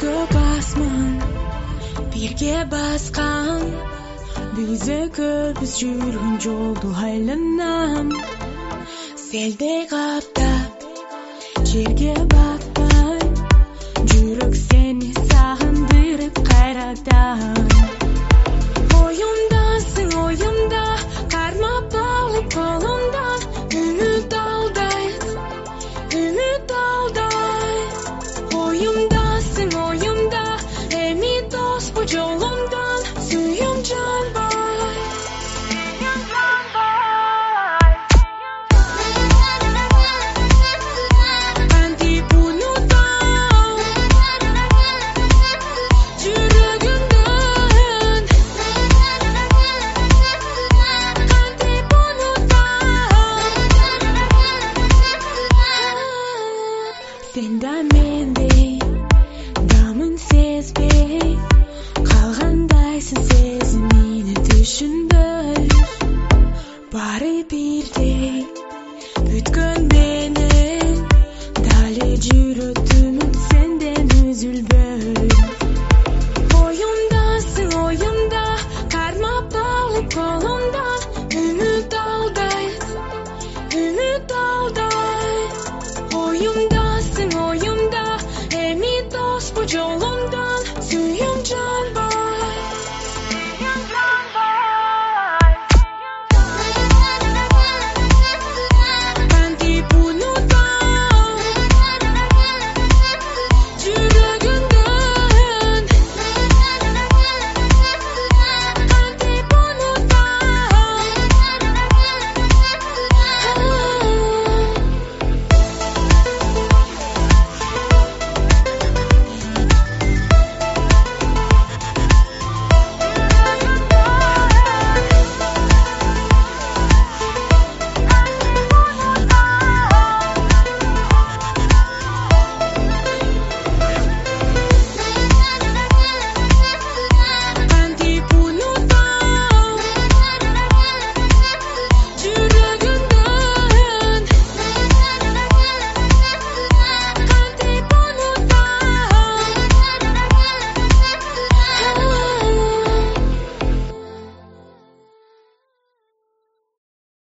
Көзгө басман, бирге баскан, биз экөөбүз жүргөн жолду айланам. Селдей каптап, жерге батпай, жүрөк сени сагындырып кайрадан. Оюмдасың, оюмда, кармап алып колумдан, үмүт алдай. Оюмдасың, оюмда, эми дос бу жолумдан, сүйүм жанбай. Кантип унутам жүрөгүмдөн, кантип унутам. Сен да мендей дамын сезбей калгандайсың, сезимини түшүнбөй. Баары бирдей бүткөн менен, дали жүрөтүмүн сенден үзүлбөй. Оюмдасың, оюмда, кармап алып колумдан.